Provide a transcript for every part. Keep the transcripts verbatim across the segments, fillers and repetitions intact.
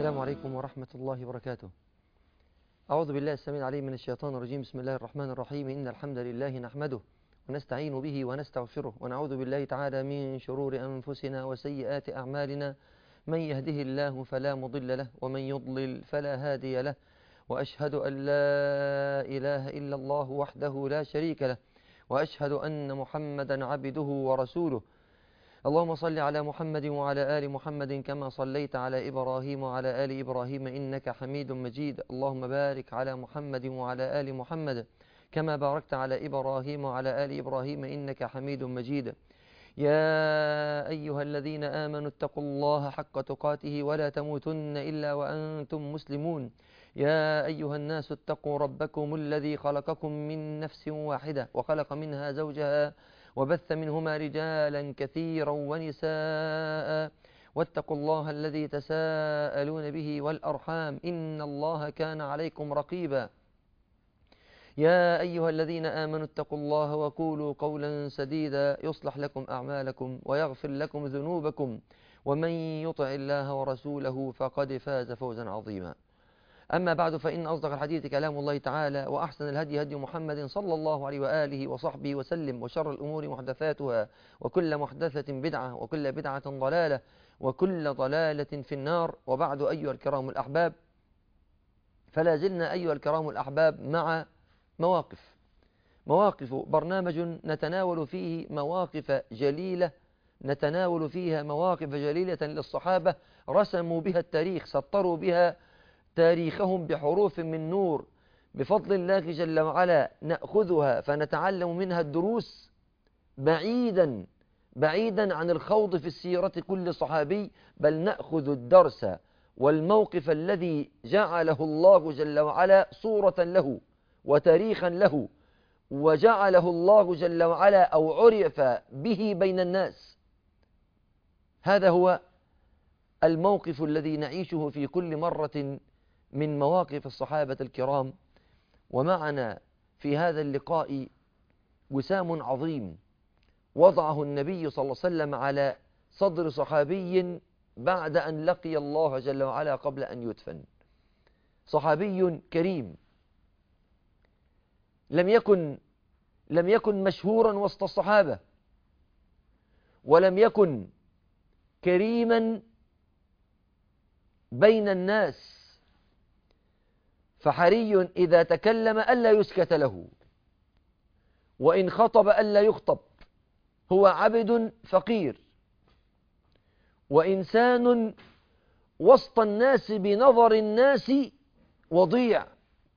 السلام عليكم ورحمة الله وبركاته. أعوذ بالله السميع العليم من الشيطان الرجيم. بسم الله الرحمن الرحيم. إن الحمد لله نحمده ونستعين به ونستغفره ونعوذ بالله تعالى من شرور أنفسنا وسيئات أعمالنا. من يهده الله فلا مضل له ومن يضلل فلا هادي له، وأشهد أن لا إله إلا الله وحده لا شريك له، وأشهد أن محمدا عبده ورسوله. اللهم صل على محمد وعلى آل محمد كما صليت على إبراهيم وعلى آل إبراهيم إنك حميد مجيد. اللهم بارك على محمد وعلى آل محمد كما باركت على إبراهيم وعلى آل إبراهيم إنك حميد مجيد. يا أيها الذين آمنوا اتقوا الله حق تقاته ولا تموتن إلا وأنتم مسلمون. يا أيها الناس اتقوا ربكم الذي خلقكم من نفس واحدة وخلق منها زوجها وبث منهما رجالا كثيرا ونساء، واتقوا الله الذي تساءلون به والأرحام إن الله كان عليكم رقيبا. يا أيها الذين آمنوا اتقوا الله وقولوا قولا سديدا يصلح لكم أعمالكم ويغفر لكم ذنوبكم، ومن يطع الله ورسوله فقد فاز فوزا عظيما. أما بعد، فإن أصدق الحديث كلام الله تعالى، وأحسن الهدي هدي محمد صلى الله عليه وآله وصحبه وسلم، وشر الأمور محدثاتها، وكل محدثة بدعة، وكل بدعة ضلالة، وكل ضلالة في النار. وبعد، أيها الكرام الأحباب، فلا زلنا أيها الكرام الأحباب مع مواقف مواقف برنامج نتناول فيه مواقف جليلة، نتناول فيها مواقف جليلة للصحابة رسموا بها التاريخ، سطروا بها تاريخهم بحروف من نور. بفضل الله جل وعلا نأخذها فنتعلم منها الدروس، بعيدا بعيدا عن الخوض في السيرة كل صحابي، بل نأخذ الدرس والموقف الذي جعله الله جل وعلا صورة له وتاريخا له، وجعله الله جل وعلا أو عرف به بين الناس. هذا هو الموقف الذي نعيشه في كل مرة من مواقف الصحابة الكرام. ومعنا في هذا اللقاء وسام عظيم وضعه النبي صلى الله عليه وسلم على صدر صحابي بعد أن لقي الله جل وعلا قبل أن يدفن. صحابي كريم لم يكن لم يكن مشهورا وسط الصحابة، ولم يكن كريما بين الناس، فحري إذا تكلم ألا يسكت له، وإن خطب ألا يخطب. هو عبد فقير وإنسان وسط الناس بنظر الناس وضيع،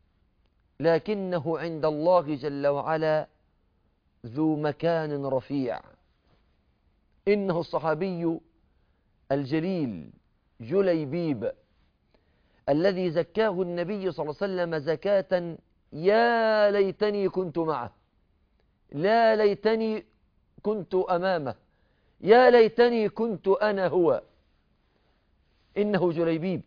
لكنه عند الله جل وعلا ذو مكان رفيع. إنه الصحابي الجليل جليبيب الذي زكاه النبي صلى الله عليه وسلم زكاة يا ليتني كنت معه، لا ليتني كنت أمامه، يا ليتني كنت أنا هو. إنه جليبيب،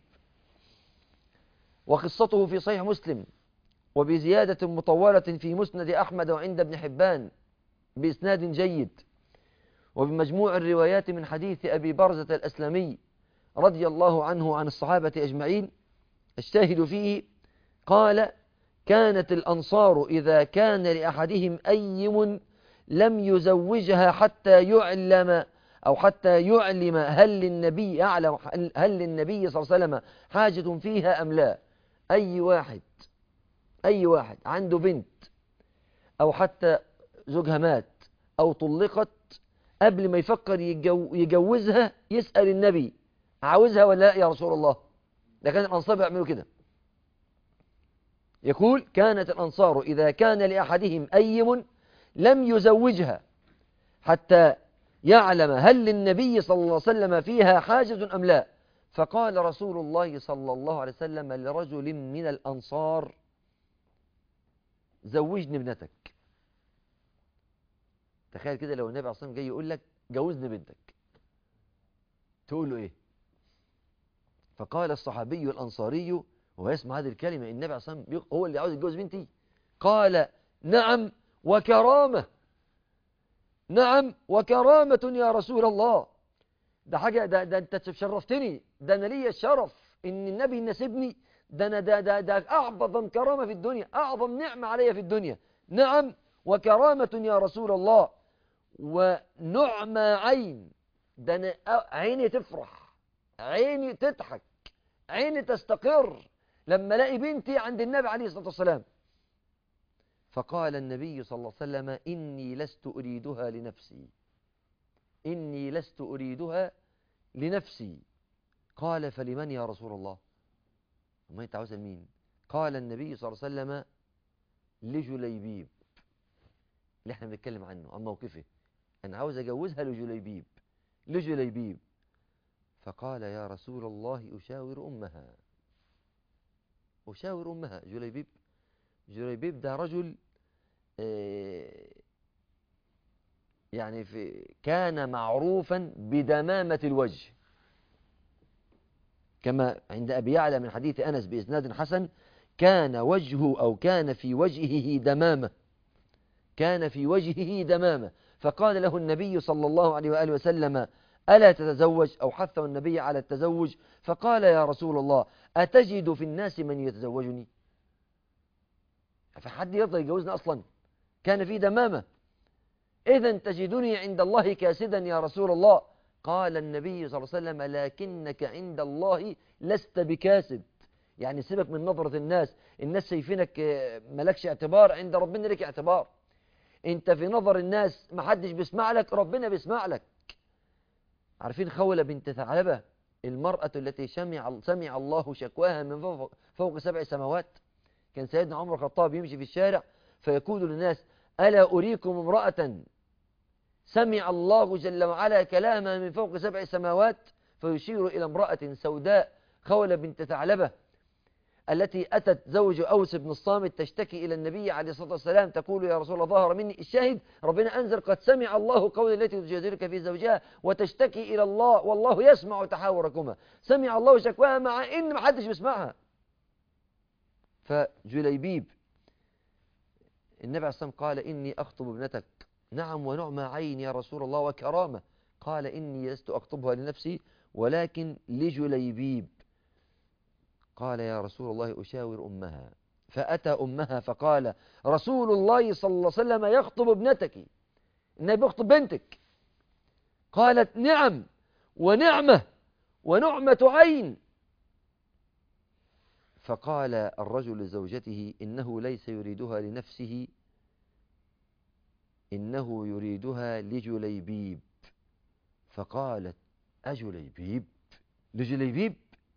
وقصته في صحيح مسلم وبزيادة مطولة في مسند أحمد وعند ابن حبان بإسناد جيد، وبمجموع الروايات من حديث أبي برزة الأسلمي رضي الله عنه عن الصحابة أجمعين. الشاهد فيه قال: كانت الأنصار إذا كان لأحدهم أيم لم يزوجها حتى يعلم أو حتى يعلم هل للنبي يعلم هل للنبي صلى الله عليه وسلم حاجة فيها أم لا. أي واحد أي واحد عنده بنت أو حتى زوجها مات أو طلقت، قبل ما يفكر يجو يجوزها يسأل النبي: عاوزها ولا لا يا رسول الله؟ ده كان الأنصار بيعملوا كده. يقول: كانت الأنصار إذا كان لأحدهم أيم لم يزوجها حتى يعلم هل للنبي صلى الله عليه وسلم فيها حاجة أم لا. فقال رسول الله صلى الله عليه وسلم لرجل من الأنصار: زوجني ابنتك. تخيل كده لو النبي عليه الصلاة والسلام جاي يقول لك: جوزني بنتك، تقول له إيه؟ فقال الصحابي الأنصاري وهو يسمع هذه الكلمة: النبي عليه الصلاة والسلام هو اللي عاوز يتجوز بنتي؟ قال: نعم وكرامة، نعم وكرامة يا رسول الله. ده حاجة، ده, ده أنت شرفتني، ده أنا لي الشرف إن النبي يناسبني؟ ده أنا ده, ده, ده أعظم كرامة في الدنيا، أعظم نعمة علي في الدنيا. نعم وكرامة يا رسول الله، ونعمة عين. ده أنا عيني تفرح، عيني تضحك، عيني تستقر لما الاقي بنتي عند النبي عليه الصلاة والسلام. فقال النبي صلى الله عليه وسلم: إني لست أريدها لنفسي، إني لست أريدها لنفسي. قال: فلمن يا رسول الله؟ وما أنت عاوز مين؟ قال النبي صلى الله عليه وسلم: لجليبيب، اللي احنا بنتكلم عنه، عن موقفه. أنا عاوز أجوزها لجليبيب، لجليبيب. فقال: يا رسول الله أشاور أمها، أشاور أمها. جليبيب جليبيب ده رجل يعني في كان معروفا بدمامة الوجه، كما عند أبي يعلى من حديث أنس بإسناد حسن: كان وجهه أو كان في وجهه دمامة، كان في وجهه دمامة. فقال له النبي صلى الله عليه وآله وسلم: ألا تتزوج؟ أو حثه النبي على التزوج. فقال: يا رسول الله، أتجد في الناس من يتزوجني؟ فحد يرضى يجوزنا أصلا؟ كان في دمامة. إذن تجدني عند الله كاسدا يا رسول الله. قال النبي صلى الله عليه وسلم: لكنك عند الله لست بكاسد. يعني سيبك من نظرة الناس، الناس شايفينك ملكش اعتبار، عند ربنا لك اعتبار. انت في نظر الناس محدش بيسمع لك، ربنا بيسمع لك. عارفين خولة بنت ثعلبة، المرأة التي سمع سمع الله شكواها من فوق, فوق سبع سماوات؟ كان سيدنا عمر الخطاب يمشي في الشارع فيقول للناس: ألا أريكم امرأة سمع الله جل وعلا كلامها من فوق سبع سماوات؟ فيشير إلى امرأة سوداء، خولة بنت ثعلبة، التي أتت زوج أوس بن الصامت تشتكي إلى النبي عليه الصلاة والسلام، تقول: يا رسول الله، ظهر مني الشاهد، ربنا أنزل: قد سمع الله قول التي تجادلك في زوجها وتشتكي إلى الله والله يسمع تحاوركما. سمع الله شكواها مع إن ما حدش بيسمعها. فجليبيب النبي عليه الصلاة والسلام قال: إني أخطب ابنتك. نعم ونعمة عين يا رسول الله وكرامة. قال: إني لست أخطبها لنفسي ولكن لجليبيب. قال: يا رسول الله أشاور أمها. فأتى أمها فقال: رسول الله صلى الله عليه وسلم يخطب ابنتك، النبي يخطب بنتك. قالت: نعم ونعمة ونعمة عين. فقال الرجل لزوجته: إنه ليس يريدها لنفسه، إنه يريدها لجليبيب. فقالت: أجليبيب؟ لجليبيب؟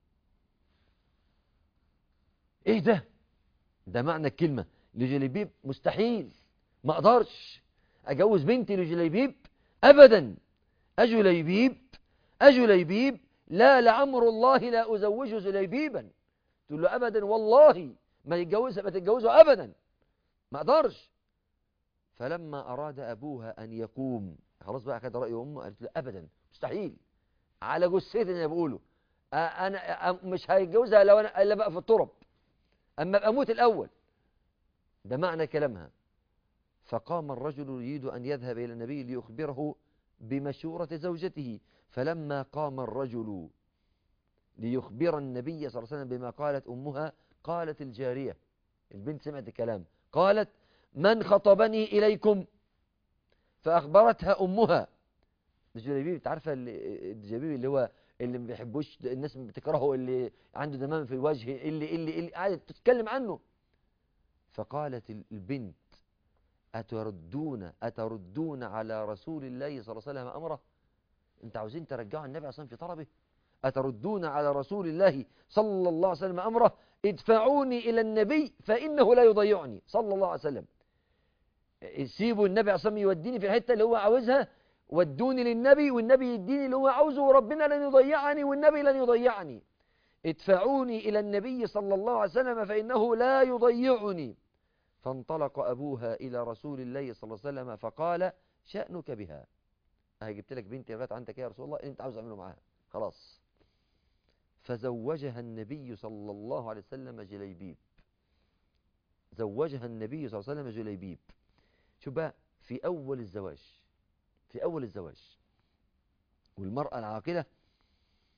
إيه ده؟ ده معنى الكلمة لجليبيب. مستحيل، ما أقدرش أجوز بنتي لجليبيب أبدا. أجليبيب؟ أجليبيب؟ لا، لعمر الله لا أزوج جليبيبا. تقول له: أبدا والله ما يتجوزها، ما تتجوزه أبدا، ما أقدرش. فلما أراد أبوها أن يقوم، خلاص بقى أخذ رأي أمه، قالت له: أبدا مستحيل، على جثتي أنا بقوله، أنا مش هيتجوزها لو أنا إلا بقى في الترب، أما أبقى أموت الأول. ده معنى كلامها. فقام الرجل يريد أن يذهب إلى النبي ليخبره بمشورة زوجته. فلما قام الرجل ليخبر النبي صلى الله عليه وسلم بما قالت أمها، قالت الجارية، البنت سمعت الكلام، قالت: من خطبني إليكم؟ فأخبرتها أمها. الجليبيب، انت عارفة الجليبيب اللي هو اللي ما بيحبوش الناس بتكرهه، اللي عنده دمام في الوجه، اللي اللي اللي قاعدة تتكلم عنه. فقالت البنت: أتردون أتردون على رسول الله صلى الله عليه وسلم أمره؟ انت عاوزين ترجعوا النبي أصلا في طلبه؟ أتردون على رسول الله صلى الله عليه وسلم أمره؟ ادفعوني إلى النبي فإنه لا يضيعني صلى الله عليه وسلم. سيبوا النبي عصام يوديني في الحتة اللي هو عاوزها، ودوني للنبي والنبي يديني اللي هو عاوزه، وربنا لن يضيعني والنبي لن يضيعني. ادفعوني إلى النبي صلى الله عليه وسلم فإنه لا يضيعني. فانطلق أبوها إلى رسول الله صلى الله عليه وسلم فقال: شأنك بها؟ أهي جبت لك بنتي لغاية عندك يا رسول الله، أنت عاوز أعمله معاها خلاص. فزوجها النبي صلى الله عليه وسلم جليبيب. زوجها النبي صلى الله عليه وسلم جليبيب. شوف بقى، في أول الزواج، في أول الزواج والمرأة العاقلة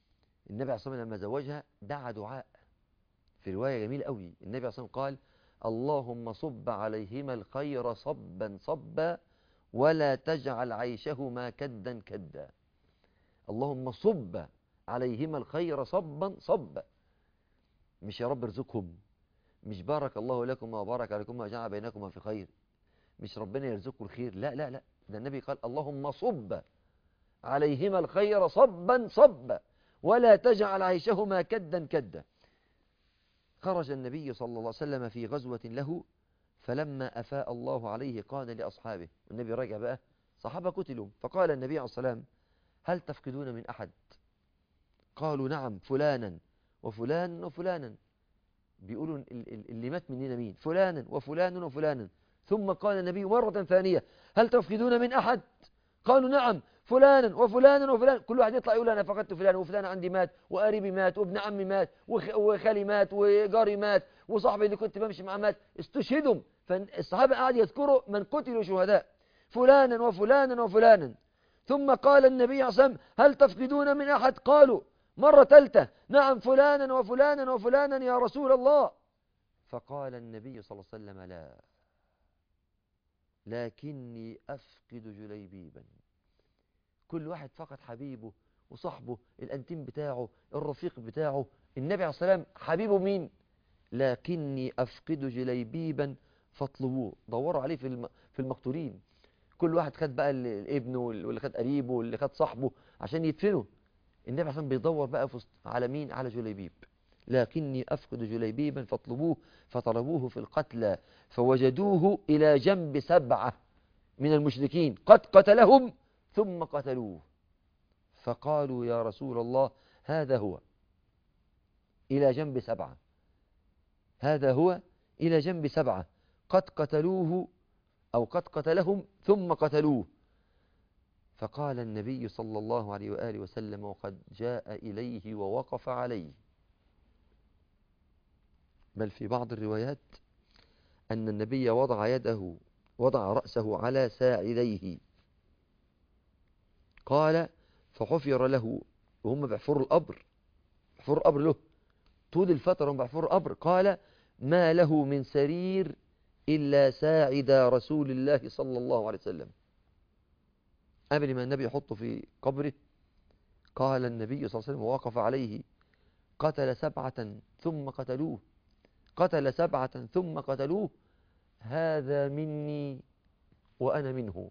النبي عليه الصلاة والسلام لما زوجها دعا دعاء في رواية جميل قوي. النبي عليه الصلاة والسلام قال: اللهم صب عليهما الخير صبا صبا ولا تجعل عيشهما كدا كدا. اللهم صب عليهما الخير صبا صبا، مش يا رب ارزقهم، مش بارك الله لكما وبارك عليكما وجعل بينكما في خير، مش ربنا يرزقكم الخير، لا لا لا، ده النبي قال: اللهم صب عليهما الخير صبا صبا ولا تجعل عيشهما كدا كدا. خرج النبي صلى الله عليه وسلم في غزوة له، فلما أفاء الله عليه قال لأصحابه، النبي رجع بقى، صحابة قتلوا، فقال النبي عليه الصلاة والسلام: هل تفقدون من أحد؟ قالوا: نعم، فلانا وفلان وفلانا. بيقولوا اللي مات مننا مين؟ فلانا وفلان وفلانا. ثم قال النبي مرة ثانية: هل تفقدون من أحد؟ قالوا: نعم، فلانا وفلانا وفلان. كل واحد يطلع يقول: أنا فقدت فلان وفلان عندي مات، وقريبي مات، وابن عمي مات، وخالي مات، وجاري مات، وصاحبي اللي كنت بمشي معاه مات. استشهدوا. فالصحابة قاعد يذكروا من قتلوا شهداء، فلانا وفلانا وفلانا. ثم قال النبي عليه الصلاة والسلام: هل تفقدون من أحد؟ قالوا مرة ثالثة: نعم، فلانا وفلانا وفلانا يا رسول الله. فقال النبي صلى الله عليه وسلم: لا، لكني أفقد جليبيبا. كل واحد فقد حبيبه وصاحبه، الأنتيم بتاعه، الرفيق بتاعه. النبي عليه الصلاة والسلام حبيبه مين؟ لكني أفقد جليبيبا فاطلبوه. دوروا عليه في في المقتولين. كل واحد خد بقى ابنه، واللي خد قريبه، واللي خد صاحبه عشان يدفنه. النبي عليه الصلاة والسلام بيدور بقى على مين؟ على جليبيب. لكني أفقد جليبيبا فاطلبوه. فطلبوه في القتلى فوجدوه إلى جنب سبعة من المشركين قد قتلهم ثم قتلوه. فقالوا: يا رسول الله، هذا هو إلى جنب سبعة، هذا هو إلى جنب سبعة قد قتلوه أو قد قتلهم ثم قتلوه. فقال النبي صلى الله عليه وآله وسلم: وقد جاء إليه ووقف عليه. بل في بعض الروايات أن النبي وضع يده وضع رأسه على ساعديه. قال: فحفر له، وهم بيحفروا القبر، بيحفروا القبر له طول الفترة، هم بيحفروا القبر. قال: ما له من سرير إلا ساعد رسول الله صلى الله عليه وسلم. قبل ما النبي يحطه في قبره قال النبي صلى الله عليه وسلم ووقف عليه: قتل سبعة ثم قتلوه، قتل سبعة ثم قتلوه، هذا مني وأنا منه،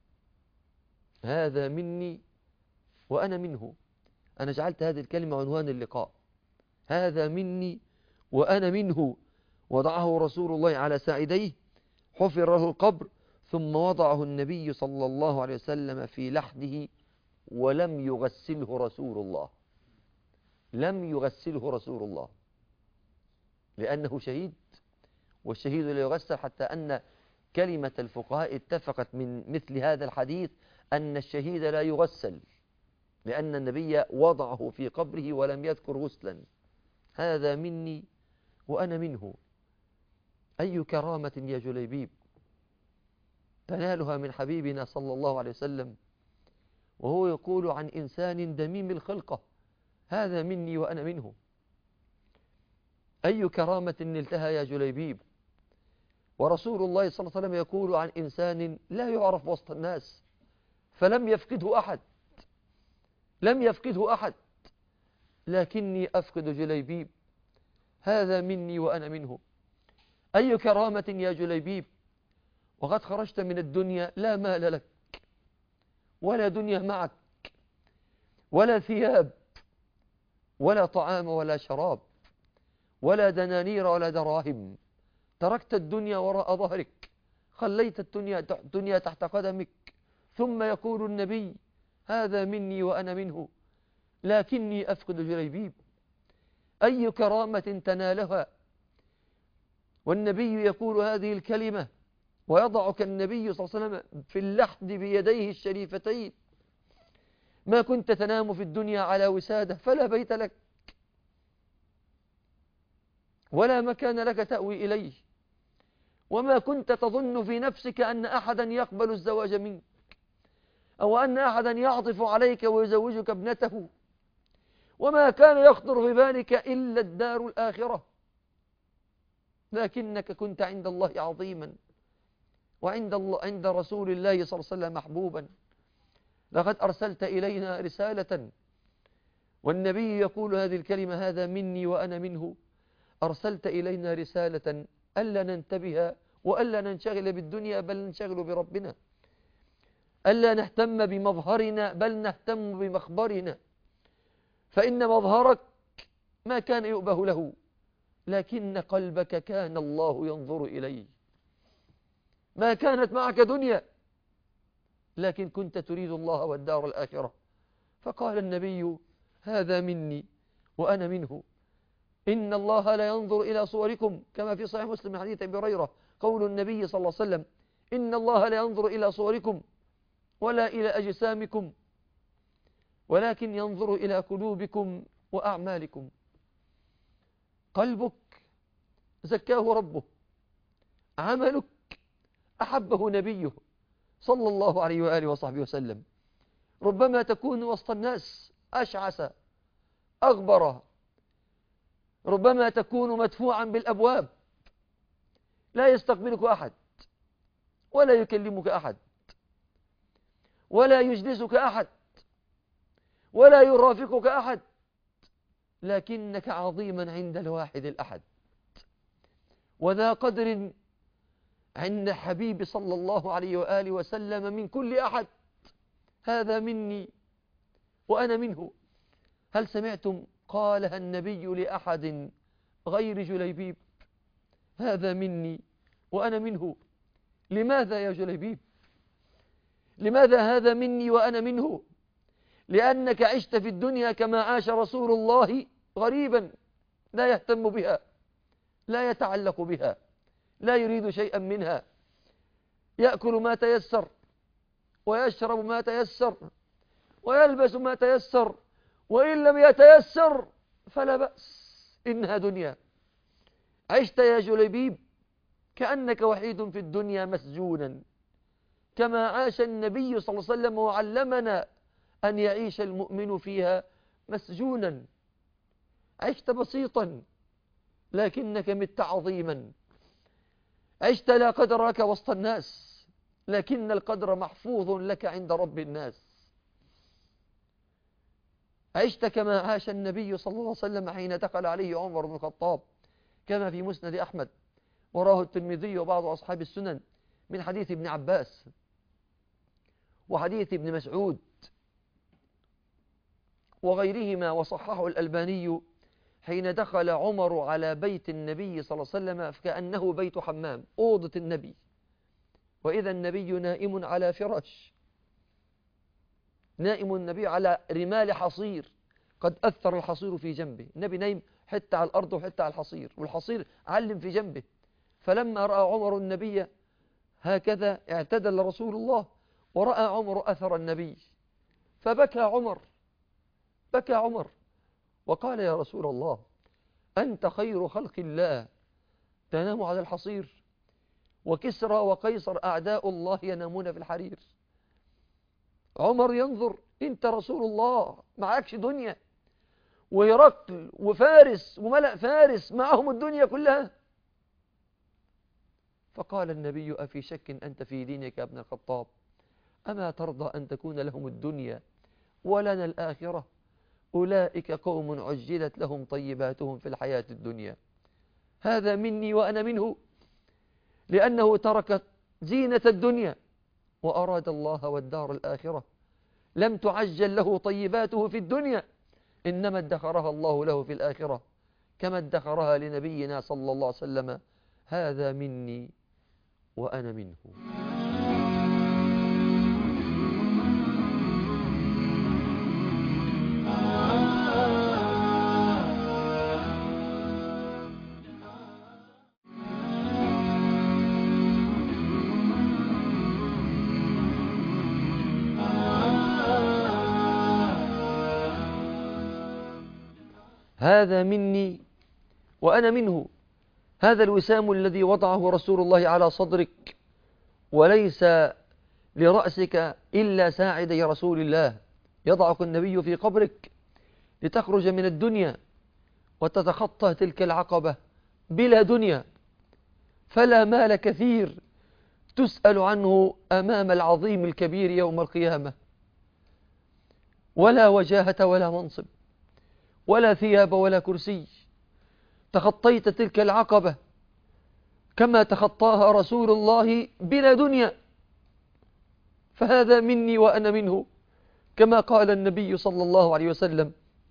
هذا مني وأنا منه. أنا جعلت هذه الكلمة عنوان اللقاء: هذا مني وأنا منه. وضعه رسول الله على ساعديه، حفر له القبر، ثم وضعه النبي صلى الله عليه وسلم في لحده، ولم يغسله رسول الله، لم يغسله رسول الله، لأنه شهيد، والشهيد لا يغسل. حتى أن كلمة الفقهاء اتفقت من مثل هذا الحديث أن الشهيد لا يغسل، لأن النبي وضعه في قبره ولم يذكر غسلا. هذا مني وأنا منه. أي كرامة يا جليبيب تنالها من حبيبنا صلى الله عليه وسلم، وهو يقول عن إنسان دميم الخلقة: هذا مني وأنا منه. أي كرامة نلتها يا جليبيب، ورسول الله صلى الله عليه وسلم يقول عن إنسان لا يعرف وسط الناس، فلم يفقده أحد، لم يفقده أحد. لكني أفقد جليبيب، هذا مني وأنا منه. أي كرامة يا جليبيب، وقد خرجت من الدنيا لا مال لك، ولا دنيا معك، ولا ثياب، ولا طعام ولا شراب، ولا دنانير ولا دراهم. تركت الدنيا وراء ظهرك، خليت الدنيا الدنيا تحت قدمك. ثم يقول النبي: هذا مني وأنا منه، لكني أفقد جليبيب. أي كرامة تنالها، والنبي يقول هذه الكلمة ويضعك النبي صلى الله عليه وسلم في اللحد بيديه الشريفتين: ما كنت تنام في الدنيا على وسادة فلا بيت لك، ولا مكان لك تأوي إليه، وما كنت تظن في نفسك أن أحدا يقبل الزواج منك، أو أن أحدا يعطف عليك ويزوجك ابنته، وما كان يخطر في بالك إلا الدار الآخرة، لكنك كنت عند الله عظيما، وعند الله عند رسول الله صلى الله عليه وسلم محبوبا. لقد أرسلت إلينا رسالة، والنبي يقول هذه الكلمة: هذا مني وأنا منه. أرسلت إلينا رسالة ألا ننتبه وألا ننشغل بالدنيا، بل ننشغل بربنا، ألا نهتم بمظهرنا بل نهتم بمخبرنا، فإن مظهرك ما كان يؤبه له، لكن قلبك كان الله ينظر إليه. ما كانت معك دنيا، لكن كنت تريد الله والدار الآخرة. فقال النبي: هذا مني وأنا منه. إن الله لا ينظر إلى صوركم، كما في صحيح مسلم من حديث أبي هريرة، قول النبي صلى الله عليه وسلم: إن الله لا ينظر إلى صوركم ولا إلى أجسامكم، ولكن ينظر إلى قلوبكم وأعمالكم. قلبك زكاه ربه، عملك أحبه نبيه صلى الله عليه وآله وصحبه وسلم. ربما تكون وسط الناس أشعث أغبر، ربما تكون مدفوعا بالأبواب، لا يستقبلك أحد ولا يكلمك أحد ولا يجلسك أحد ولا يرافقك أحد، لكنك عظيما عند الواحد الأحد، وذا قدر عند حبيب صلى الله عليه وآله وسلم من كل أحد. هذا مني وأنا منه. هل سمعتم قالها النبي لأحد غير جليبيب؟ هذا مني وأنا منه. لماذا يا جليبيب؟ لماذا هذا مني وأنا منه؟ لأنك عشت في الدنيا كما عاش رسول الله، غريبا، لا يهتم بها، لا يتعلق بها، لا يريد شيئا منها، يأكل ما تيسر ويشرب ما تيسر ويلبس ما تيسر، وإن لم يتيسر فلا بأس، إنها دنيا. عشت يا جليبيب كأنك وحيد في الدنيا مسجونا، كما عاش النبي صلى الله عليه وسلم وعلمنا أن يعيش المؤمن فيها مسجونا. عشت بسيطا لكنك مت عظيما. عشت لا قدر لك وسط الناس، لكن القدر محفوظ لك عند رب الناس. عشت كما عاش النبي صلى الله عليه وسلم حين دخل عليه عمر بن الخطاب، كما في مسند أحمد وراه الترمذي وبعض أصحاب السنن من حديث ابن عباس وحديث ابن مسعود وغيرهما، وصححه الألباني، حين دخل عمر على بيت النبي صلى الله عليه وسلم فكأنه بيت حمام، أوضة النبي، وإذا النبي نائم على فراش، نائم النبي على رمال حصير قد أثر الحصير في جنبه. النبي نايم حتى على الأرض وحتى على الحصير، والحصير علم في جنبه. فلما رأى عمر النبي هكذا اعتدل رسول الله، ورأى عمر أثر النبي فبكى عمر، بكى عمر وقال: يا رسول الله، أنت خير خلق الله تنام على الحصير، وكسرى وقيصر أعداء الله ينامون في الحرير. عمر ينظر، أنت رسول الله، معكش دنيا، وهرقل وفارس وملأ فارس معهم الدنيا كلها. فقال النبي: أفي شك أنت في دينك يا ابن الخطاب؟ أما ترضى أن تكون لهم الدنيا ولنا الآخرة؟ أولئك قوم عجلت لهم طيباتهم في الحياة الدنيا. هذا مني وأنا منه، لأنه ترك زينة الدنيا وأراد الله والدار الآخرة. لم تعجل له طيباته في الدنيا، إنما ادخرها الله له في الآخرة، كما ادخرها لنبينا صلى الله عليه وسلم. هذا مني وأنا منه. هذا مني وأنا منه. هذا الوسام الذي وضعه رسول الله على صدرك، وليس لرأسك إلا ساعدي رسول الله. يضعك النبي في قبرك لتخرج من الدنيا وتتخطى تلك العقبة بلا دنيا، فلا مال كثير تسأل عنه أمام العظيم الكبير يوم القيامة، ولا وجاهة ولا منصب ولا ثياب ولا كرسي. تخطيت تلك العقبة كما تخطاها رسول الله بلا دنيا، فهذا مني وأنا منه، كما قال النبي صلى الله عليه وسلم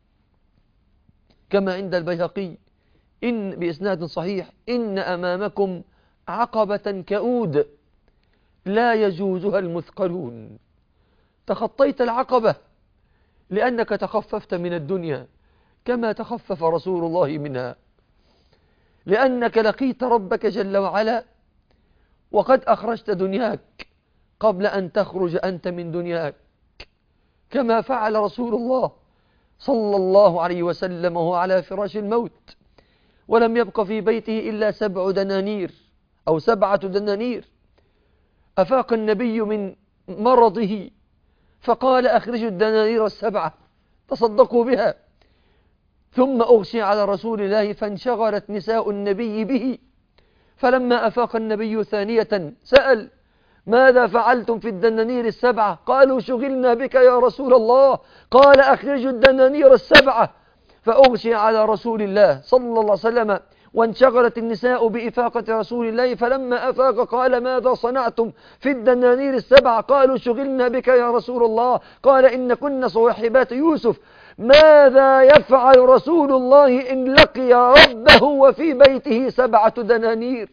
كما عند البيهقي إن بإسناد صحيح: إن أمامكم عقبة كؤود لا يجوزها المثقلون. تخطيت العقبة لأنك تخففت من الدنيا كما تخفف رسول الله منها، لأنك لقيت ربك جل وعلا وقد أخرجت دنياك قبل أن تخرج أنت من دنياك، كما فعل رسول الله صلى الله عليه وسلم وهو على فراش الموت ولم يبق في بيته إلا سبع دنانير أو سبعة دنانير. أفاق النبي من مرضه فقال: أخرجوا الدنانير السبعة تصدقوا بها. ثم أغشي على رسول الله فانشغلت نساء النبي به، فلما أفاق النبي ثانية سأل: ماذا فعلتم في الدنانير السبعة؟ قالوا: شغلنا بك يا رسول الله. قال: أخرجوا الدنانير السبعة. فأغشي على رسول الله صلى الله عليه وسلم وانشغلت النساء بإفاقة رسول الله، فلما أفاق قال: ماذا صنعتم في الدنانير السبعة؟ قالوا: شغلنا بك يا رسول الله. قال: إن كنا صواحبات يوسف. ماذا يفعل رسول الله إن لقي ربه وفي بيته سبعة دنانير؟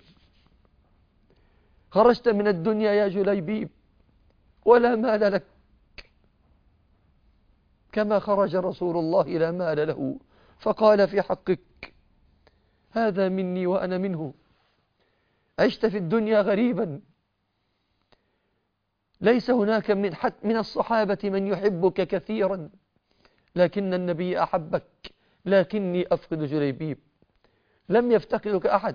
خرجت من الدنيا يا جليبيب ولا مال لك، كما خرج رسول الله لا مال له، فقال في حقك: هذا مني وأنا منه. عشت في الدنيا غريبا، ليس هناك من حد من الصحابة من يحبك كثيرا، لكن النبي أحبك. لكني أفقد جليبيب، لم يفتقدك أحد،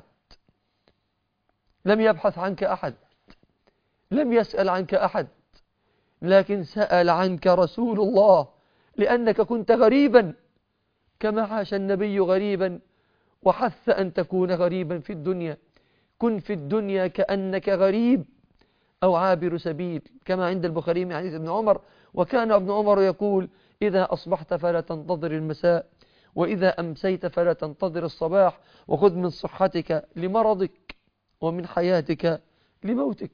لم يبحث عنك أحد، لم يسأل عنك أحد، لكن سأل عنك رسول الله لأنك كنت غريبا كما عاش النبي غريبا، وحث أن تكون غريبا في الدنيا. كن في الدنيا كأنك غريب أو عابر سبيل، كما عند البخاري من حديث ابن عمر: وكان ابن عمر يقول: إذا أصبحت فلا تنتظر المساء، وإذا أمسيت فلا تنتظر الصباح، وخذ من صحتك لمرضك ومن حياتك لموتك.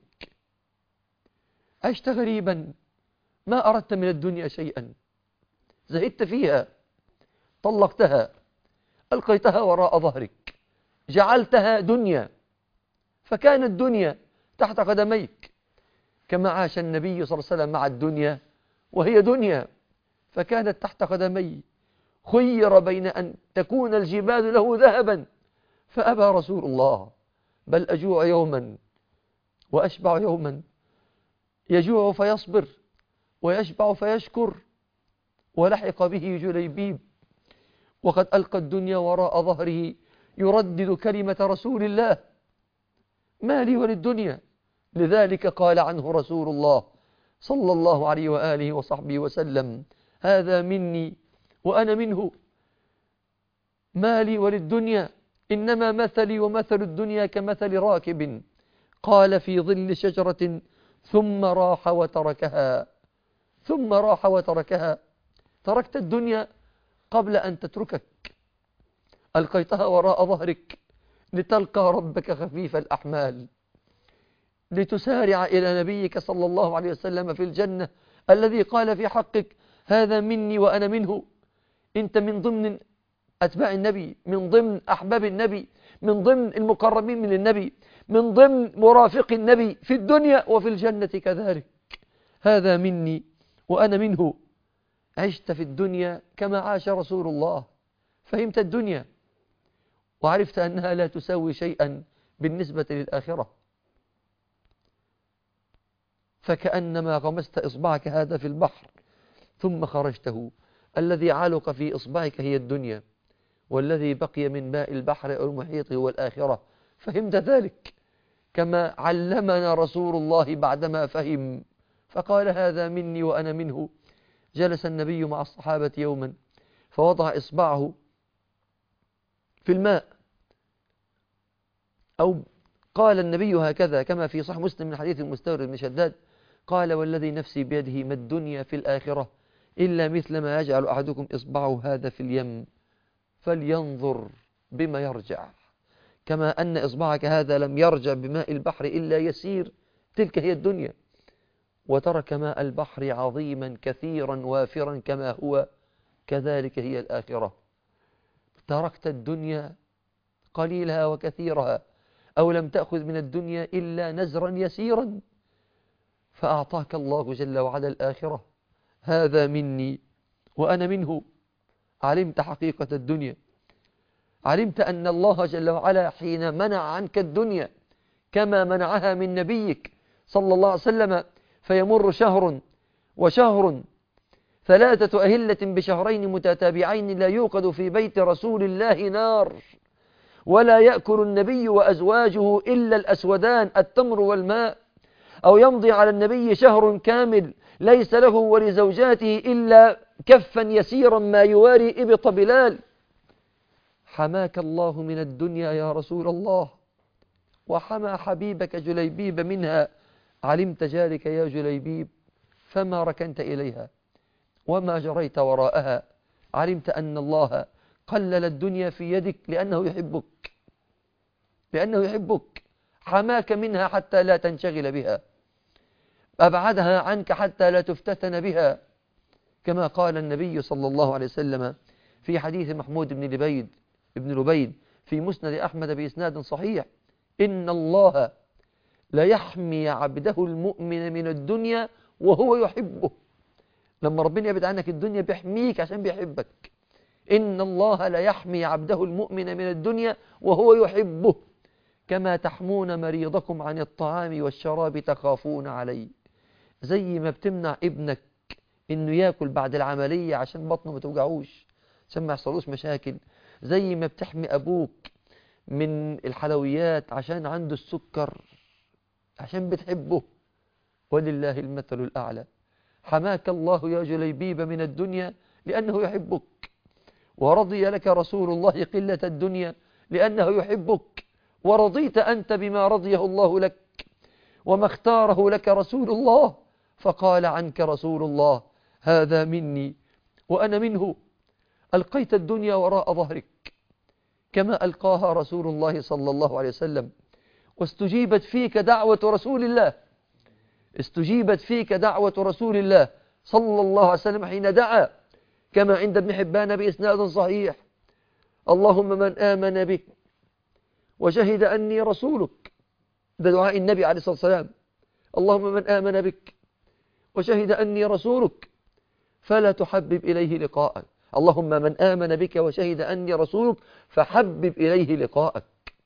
عشت غريبا، ما أردت من الدنيا شيئا، زهدت فيها، طلقتها، ألقيتها وراء ظهرك، جعلتها دنيا، فكانت الدنيا تحت قدميك، كما عاش النبي صلى الله عليه وسلم مع الدنيا وهي دنيا فكانت تحت قدمي. خير بين أن تكون الجبال له ذهبا فأبى رسول الله: بل أجوع يوما وأشبع يوما. يجوع فيصبر ويشبع فيشكر، ولحق به جليبيب وقد ألقى الدنيا وراء ظهره يردد كلمة رسول الله: ما لي وللدنيا. لذلك قال عنه رسول الله صلى الله عليه وآله وصحبه وسلم: هذا مني وأنا منه. ما لي وللدنيا، إنما مثلي ومثل الدنيا كمثل راكب قال في ظل شجرة ثم راح وتركها. ثم راح وتركها، تركت الدنيا قبل أن تتركك، ألقيتها وراء ظهرك لتلقى ربك خفيف الأحمال، لتسارع إلى نبيك صلى الله عليه وسلم في الجنة الذي قال في حقك: هذا مني وأنا منه. أنت من ضمن أتباع النبي، من ضمن أحباب النبي، من ضمن المقربين من النبي، من ضمن مرافق النبي في الدنيا وفي الجنة كذلك. هذا مني وأنا منه. عشت في الدنيا كما عاش رسول الله، فهمت الدنيا وعرفت أنها لا تساوي شيئا بالنسبة للآخرة، فكأنما غمست إصبعك هذا في البحر ثم خرجته. الذي علق في إصبعك هي الدنيا، والذي بقي من ماء البحر أو المحيط هو الآخرة. فهمت ذلك كما علمنا رسول الله بعدما فهم فقال: هذا مني وأنا منه. جلس النبي مع الصحابة يوما فوضع إصبعه في الماء، أو قال النبي هكذا كما في صحيح مسلم من حديث المستورد بن شداد قال: والذي نفسي بيده ما الدنيا في الآخرة إلا مثل ما يجعل أحدكم إصبعه هذا في اليم فلينظر بما يرجع. كما أن إصبعك هذا لم يرجع بماء البحر إلا يسير، تلك هي الدنيا. وترك ماء البحر عظيما كثيرا وافرا كما هو، كذلك هي الآخرة. تركت الدنيا قليلها وكثيرها، أو لم تأخذ من الدنيا إلا نزرا يسيرا، فأعطاك الله جل وعلا الآخرة. هذا مني وأنا منه. علمت حقيقة الدنيا، علمت أن الله جل وعلا حين منع عنك الدنيا كما منعها من نبيك صلى الله عليه وسلم، فيمر شهر وشهر ثلاثة أهلة بشهرين متتابعين لا يوقد في بيت رسول الله نار، ولا يأكل النبي وأزواجه إلا الأسودان التمر والماء، أو يمضي على النبي شهر كامل ليس له ولزوجاته إلا كفا يسيرا ما يواري إبط بلال. حماك الله من الدنيا يا رسول الله، وحمى حبيبك جليبيب منها. علمت ذلك يا جليبيب فما ركنت إليها وما جريت وراءها. علمت أن الله قلل الدنيا في يدك لأنه يحبك، لأنه يحبك. حماك منها حتى لا تنشغل بها، أبعدها عنك حتى لا تفتتن بها، كما قال النبي صلى الله عليه وسلم في حديث محمود بن لبيد ابن لبيد في مسند أحمد بإسناد صحيح: إن الله ليحمي عبده المؤمن من الدنيا وهو يحبه. لما ربنا يبعد عنك الدنيا بيحميك عشان بيحبك. إن الله ليحمي عبده المؤمن من الدنيا وهو يحبه كما تحمون مريضكم عن الطعام والشراب تخافون عليه. زي ما بتمنع ابنك إنه يأكل بعد العملية عشان بطنه ما توجعوش، عشان ما يحصلوش مشاكل. زي ما بتحمي أبوك من الحلويات عشان عنده السكر، عشان بتحبه. ولله المثل الأعلى. حماك الله يا جليبيب من الدنيا لأنه يحبك، ورضي لك رسول الله قلة الدنيا لأنه يحبك، ورضيت أنت بما رضيه الله لك وما اختاره لك رسول الله، فقال عنك رسول الله: هذا مني وأنا منه. ألقيت الدنيا وراء ظهرك كما ألقاها رسول الله صلى الله عليه وسلم، واستجيبت فيك دعوة رسول الله، استجيبت فيك دعوة رسول الله صلى الله عليه وسلم حين دعا كما عند ابن حبان بإسناد صحيح: اللهم من آمن بك وشهد أني رسولك. ده دعاء النبي عليه الصلاة والسلام: اللهم من آمن بك وشهد أني رسولك فلا تحبب إليه لقاءك. اللهم من آمن بك وشهد أني رسولك فحبب إليه لقاءك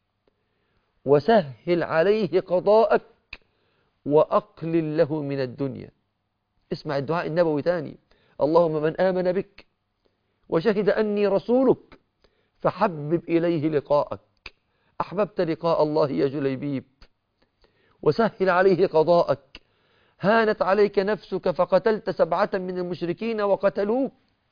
وسهل عليه قضاءك وأقلل له من الدنيا. اسمع الدعاء النبوي تاني: اللهم من آمن بك وشهد أني رسولك فحبب إليه لقاءك. أحببت لقاء الله يا جليبيب وسهل عليه قضاءك. هانت عليك نفسك فقتلت سبعة من المشركين وقتلوك،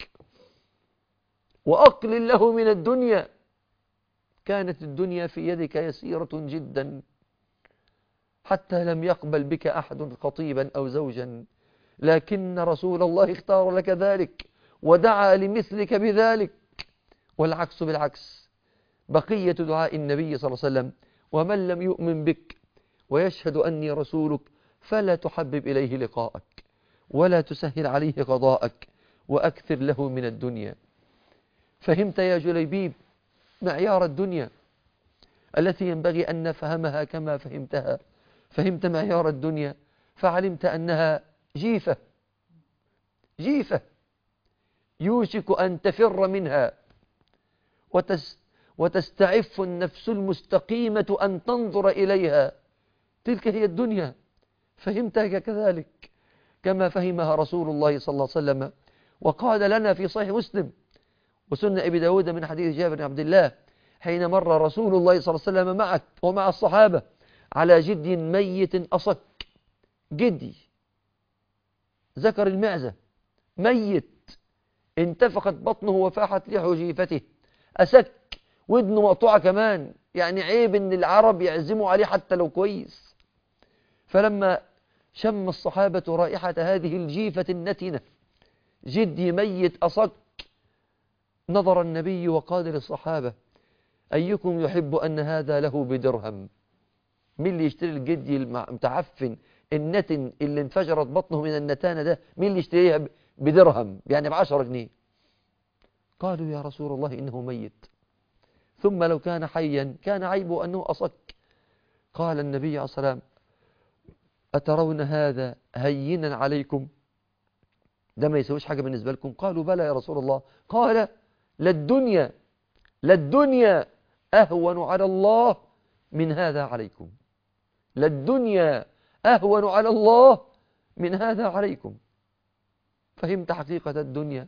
وأقلل له من الدنيا. كانت الدنيا في يدك يسيرة جدا حتى لم يقبل بك أحد خطيبا أو زوجا، لكن رسول الله اختار لك ذلك ودعا لمثلك بذلك. والعكس بالعكس. بقية دعاء النبي صلى الله عليه وسلم: ومن لم يؤمن بك ويشهد أني رسولك فلا تحبب إليه لقاءك ولا تسهل عليه قضاءك وأكثر له من الدنيا. فهمت يا جليبيب معيار الدنيا التي ينبغي أن نفهمها كما فهمتها. فهمت معيار الدنيا فعلمت أنها جيفة، جيفة يوشك أن تفر منها وتس وتستعف النفس المستقيمة أن تنظر إليها. تلك هي الدنيا. فهمتها كذلك كما فهمها رسول الله صلى الله عليه وسلم، وقال لنا في صحيح مسلم وسنن أبي داود من حديث جابر بن عبد الله حين مر رسول الله صلى الله عليه وسلم معك ومع الصحابة على جد ميت أصك. جدي ذكر المعزة ميت انتفخت بطنه وفاحت ريح جيفته، أسك، ودنه مقطوعة كمان، يعني عيب إن العرب يعزموا عليه حتى لو كويس. فلما شم الصحابة رائحة هذه الجيفة النتنة، جدي ميت أصك، نظر النبي وقال للصحابة: أيكم يحب أن هذا له بدرهم؟ مين اللي يشتري الجدي المتعفن النتن اللي انفجرت بطنه من النتانة ده؟ مين اللي يشتريها بدرهم يعني بعشرة جنيه؟ قالوا: يا رسول الله إنه ميت، ثم لو كان حيا كان عيبه أنه أصك. قال النبي عليه الصلاة والسلام: أترون هذا هينا عليكم؟ ده ما يسويش حاجة بالنسبة لكم؟ قالوا: بلى يا رسول الله. قال: للدنيا للدنيا أهون على الله من هذا عليكم، للدنيا أهون على الله من هذا عليكم. فهمت حقيقة الدنيا،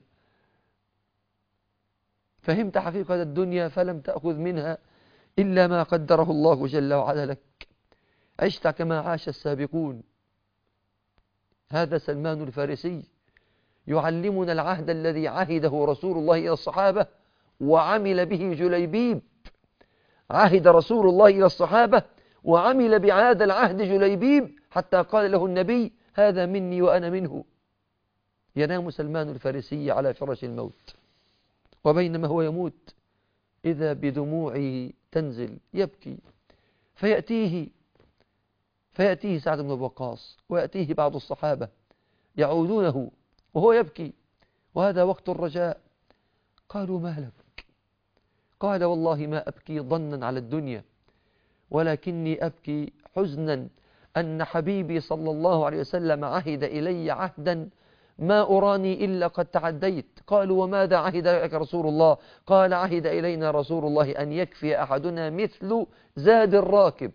فهمت حقيقة الدنيا فلم تأخذ منها إلا ما قدره الله جل وعلا لك. عشت كما عاش السابقون. هذا سلمان الفارسي يعلمنا العهد الذي عهده رسول الله إلى الصحابة وعمل به جليبيب. عهد رسول الله إلى الصحابة وعمل بهذا العهد جليبيب، حتى قال له النبي: هذا مني وأنا منه. ينام سلمان الفارسي على فراش الموت، وبينما هو يموت إذا بدموعه تنزل، يبكي. فيأتيه فيأتيه سعد بن وقاص ويأتيه بعض الصحابة يعودونه وهو يبكي، وهذا وقت الرجاء. قالوا: ما لك؟ قال: والله ما أبكي ضنا على الدنيا، ولكني أبكي حزنا أن حبيبي صلى الله عليه وسلم عهد إلي عهدا ما أراني إلا قد تعديت. قالوا: وماذا عهد لك رسول الله؟ قال: عهد إلينا رسول الله أن يكفي أحدنا مثل زاد الراكب.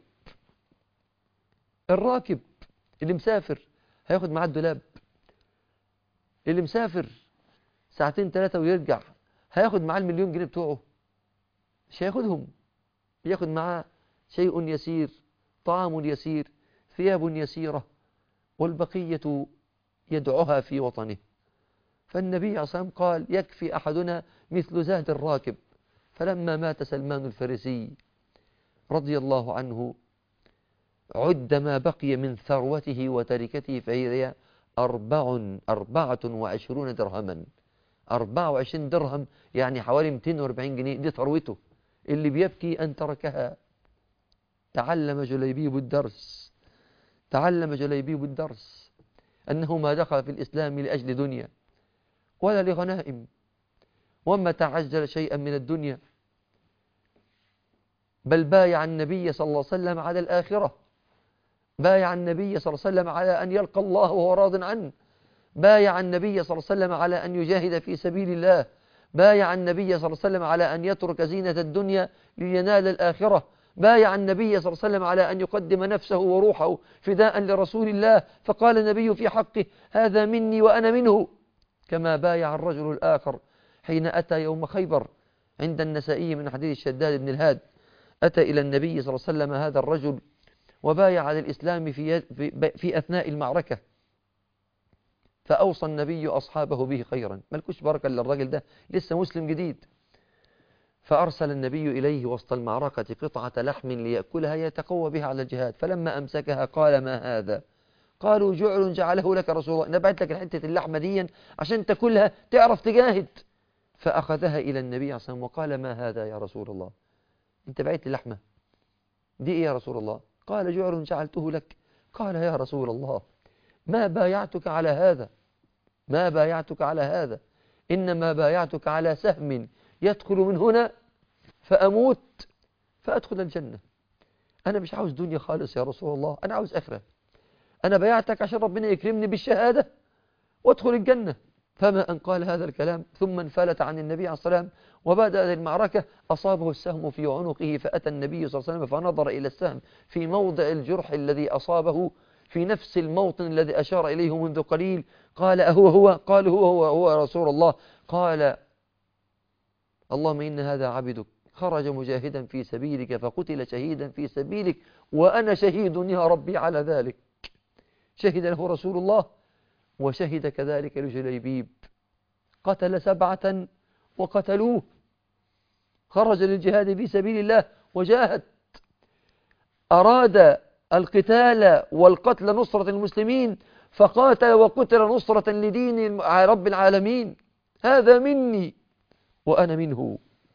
الراكب اللي مسافر هياخد معاه الدولاب، اللي مسافر ساعتين ثلاثة ويرجع هياخد معاه المليون جنيه بتوعه؟ مش هياخدهم، ياخد معاه شيء يسير، طعام يسير، ثياب يسيرة، والبقية يدعها في وطنه. فالنبي عليه الصلاة والسلام قال: يكفي أحدنا مثل زاد الراكب. فلما مات سلمان الفارسي رضي الله عنه عد ما بقي من ثروته وتركته، فهي أربع أربعة وعشرون درهما. أربعة وعشرين درهم يعني حوالي مئتين وأربعين جنيه، دي ثروته اللي بيبكي أن تركها. تعلم جليبيب الدرس، تعلم جليبيب الدرس أنه ما دخل في الإسلام لأجل دنيا ولا لغنائم، وما تعجل شيئا من الدنيا، بل بايع النبي صلى الله عليه وسلم على الآخرة، بايع النبي صلى الله عليه وسلم على أن يلقى الله وهو راض عنه، بايع النبي صلى الله عليه وسلم على أن يجاهد في سبيل الله، بايع النبي صلى الله عليه وسلم على أن يترك زينة الدنيا لينال الآخرة، بايع النبي صلى الله عليه وسلم على أن يقدم نفسه وروحه فداء لرسول الله. فقال النبي في حقه: هذا مني وأنا منه. كما بايع الرجل الآخر حين أتى يوم خيبر عند النسائي من حديث الشداد بن الهاد، أتى إلى النبي صلى الله عليه وسلم هذا الرجل وبايع على الإسلام في, في أثناء المعركة، فأوصى النبي أصحابه به خيرا، ملكوش بركة للرجل ده لسه مسلم جديد. فأرسل النبي إليه وسط المعركة قطعة لحم ليأكلها يتقوى بها على الجهاد، فلما أمسكها قال: ما هذا؟ قالوا: جعل جعله لك رسول الله، نبعت لك حتة اللحمة دي عشان تاكلها تعرف تجاهد. فأخذها إلى النبي عليه الصلاة والسلام وقال: ما هذا يا رسول الله؟ أنت بعت اللحمة دي إيه يا رسول الله؟ قال: جعل جعلته لك. قال: يا رسول الله ما بايعتك على هذا، ما بايعتك على هذا، إنما بايعتك على سهم يدخل من هنا فأموت فأدخل الجنة. أنا مش عاوز دنيا خالص يا رسول الله، أنا عاوز آخرة. أنا بايعتك عشان ربنا يكرمني بالشهادة وادخل الجنة. فما أن قال هذا الكلام ثم انفلت عن النبي عليه الصلاة والسلام وبدأت المعركة. أصابه السهم في عنقه، فأتى النبي صلى الله عليه وسلم فنظر إلى السهم في موضع الجرح الذي أصابه في نفس الموطن الذي أشار إليه منذ قليل. قال: أهو هو؟ قال: هو هو هو يا رسول الله. قال: اللهم إن هذا عبدك خرج مجاهدا في سبيلك فقتل شهيدا في سبيلك، وأنا شهيد يا ربي على ذلك. شهد له رسول الله وشهد كذلك لجليبيب. قتل سبعة وقتلوه، خرج للجهاد في سبيل الله وجاهد، أراد القتال والقتل نصرة المسلمين فقاتل وقتل نصرة لدين رب العالمين. هذا مني وأنا منه.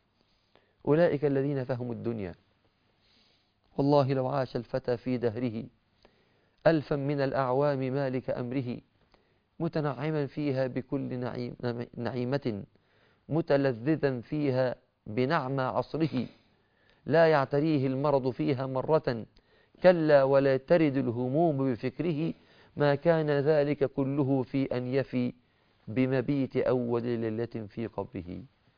أولئك الذين فهموا الدنيا. والله لو عاش الفتى في دهره ألفا من الأعوام مالك أمره، متنعما فيها بكل نعيم نعيمة، متلذذا فيها بنعمى عصره، لا يعتريه المرض فيها مرة، كلا ولا ترد الهموم بفكره، ما كان ذلك كله في أن يفي بمبيت أول ليلة في قبره.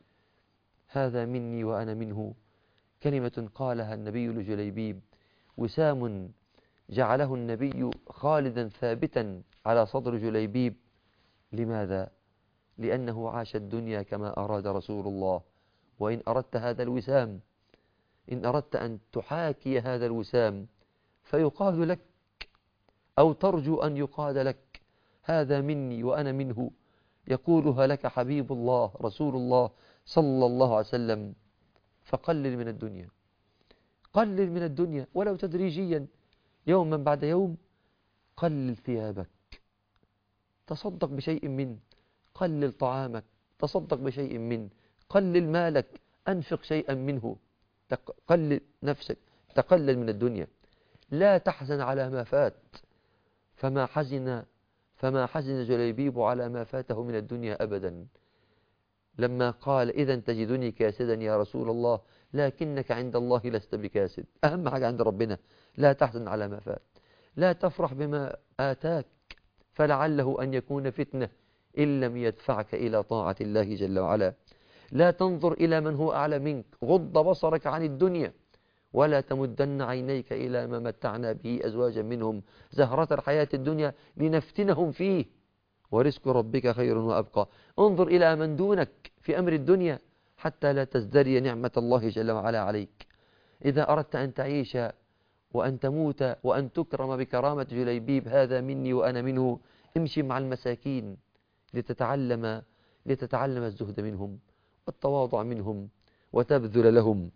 هذا مني وأنا منه، كلمة قالها النبي لجليبيب، وسام جعله النبي خالدا ثابتا على صدر جليبيب. لماذا؟ لأنه عاش الدنيا كما أراد رسول الله. وإن أردت هذا الوسام، إن أردت أن تحاكي هذا الوسام فيقال لك أو ترجو أن يقال لك هذا مني وأنا منه، يقولها لك حبيب الله رسول الله صلى الله عليه وسلم. فقلل من الدنيا، قلل من الدنيا ولو تدريجيا، يوما بعد يوم. قلل ثيابك، تصدق بشيء منه. قلل طعامك، تصدق بشيء منه. قلل مالك، أنفق شيئا منه. قلل نفسك، تقلل من الدنيا. لا تحزن على ما فات، فما حزن فما حزن جليبيب على ما فاته من الدنيا أبدا. لما قال إذا تجدني كاسدا يا رسول الله، لكنك عند الله لست بكاسد. أهم حاجة عند ربنا لا تحزن على ما فات، لا تفرح بما آتاك، فلعله أن يكون فتنة إن لم يدفعك إلى طاعة الله جل وعلا. لا تنظر إلى من هو أعلى منك، غض بصرك عن الدنيا، ولا تمدن عينيك إلى ما متعنا به أزواجا منهم زهرة الحياة الدنيا لنفتنهم فيه، ورزق ربك خير وأبقى. انظر إلى من دونك في أمر الدنيا حتى لا تزدري نعمة الله جل وعلا عليك. إذا أردت أن تعيش وأن تموت وأن تكرم بكرامة جليبيب هذا مني وأنا منه، امشي مع المساكين لتتعلم لتتعلم الزهد منهم والتواضع منهم وتبذل لهم.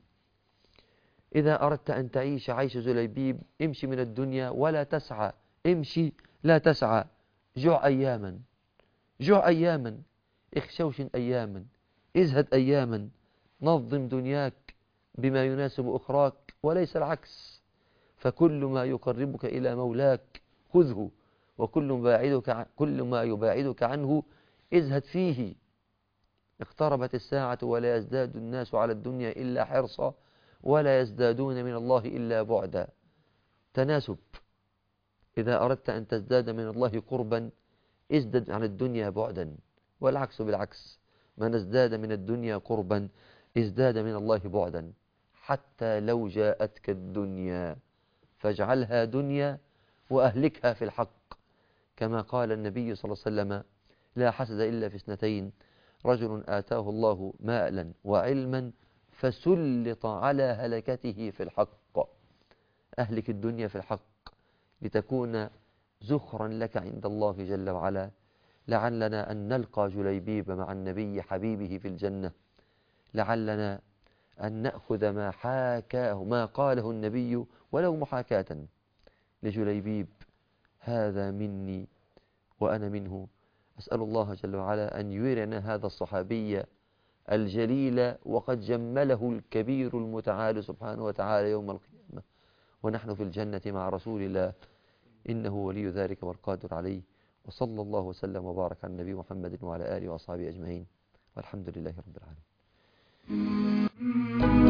إذا أردت أن تعيش عيش جليبيب، امشي من الدنيا ولا تسعى، امشي لا تسعى. جع أياما، جع أياما، اخشوش أياما، ازهد أياما، نظم دنياك بما يناسب أخراك وليس العكس. فكل ما يقربك إلى مولاك خذه، وكل ما يباعدك كل ما يباعدك عنه ازهد فيه. اقتربت الساعة ولا يزداد الناس على الدنيا إلا حرصا، ولا يزدادون من الله إلا بعدا. تناسب. إذا أردت أن تزداد من الله قربا ازدد عن الدنيا بعدا، والعكس بالعكس. من ازداد من الدنيا قربا ازداد من الله بعدا. حتى لو جاءتك الدنيا فاجعلها دنيا وأهلكها في الحق، كما قال النبي صلى الله عليه وسلم: لا حسد إلا في اثنتين، رجل آتاه الله مالا وعلما فسلط على هلكته في الحق. أهلك الدنيا في الحق لتكون زخرا لك عند الله جل وعلا. لعلنا أن نلقى جليبيب مع النبي حبيبه في الجنة. لعلنا أن نأخذ ما حاكاه ما قاله النبي ولو محاكاة لجليبيب: هذا مني وأنا منه. أسأل الله جل وعلا أن يرينا هذا الصحابي الجليل وقد جمله الكبير المتعال سبحانه وتعالى يوم القيامة ونحن في الجنة مع رسول الله، إنه ولي ذلك والقادر عليه. وصلى الله وسلم وبارك على النبي محمد وعلى آله وأصحابه أجمعين، والحمد لله رب العالمين.